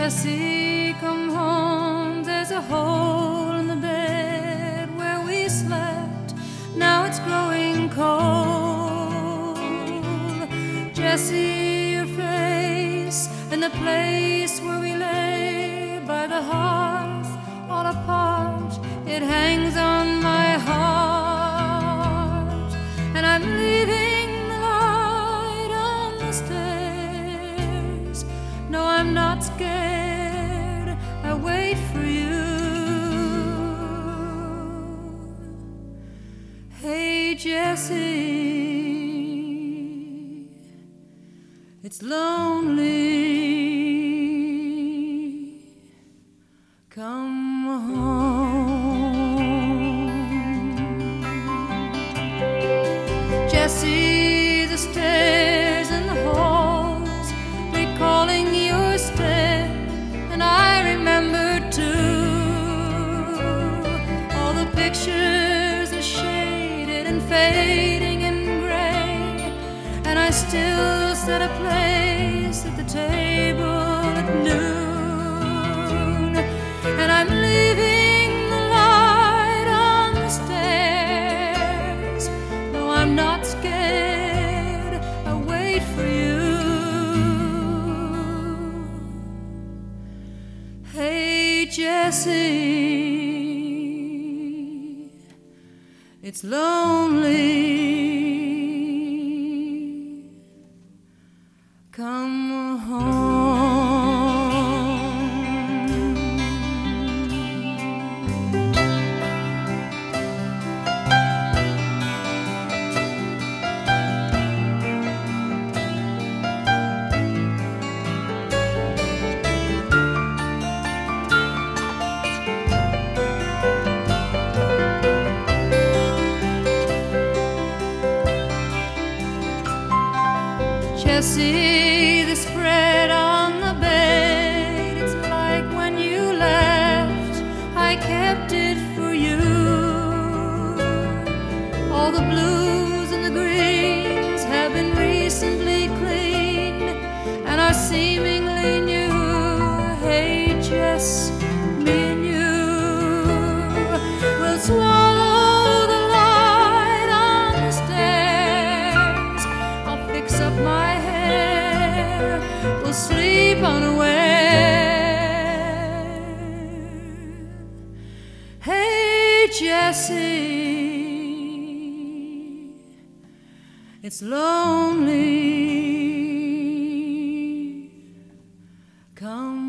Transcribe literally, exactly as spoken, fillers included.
Jesse, come home. There's a hole in the bed where we slept. Now it's growing cold. Jesse, your face and the place where we lay by the hearth, all apart, it hangs on my heart. And I'm leaving the light on the stairs. No, I'm not scared, I wait for you. Hey Jesse, it's lonely, come home. Jesse, the stairs and the halls, recalling your step, and I remember too. All the pictures are shaded and fading and gray, and I still set a place at the table at noon. And I'm leaving the light on the stairs. No, I'm not scared, I wait for you. Hey Jesse, it's lonely, come home. Jesse, the spread on the bed, it's like when you left, I kept it for you. All the blues and the greens have been recently cleaned and are seemingly new. Hey Jess, me and you will swallow the light on the stairs. I'll fix up my we'll sleep unaware. Hey Jesse, it's lonely, come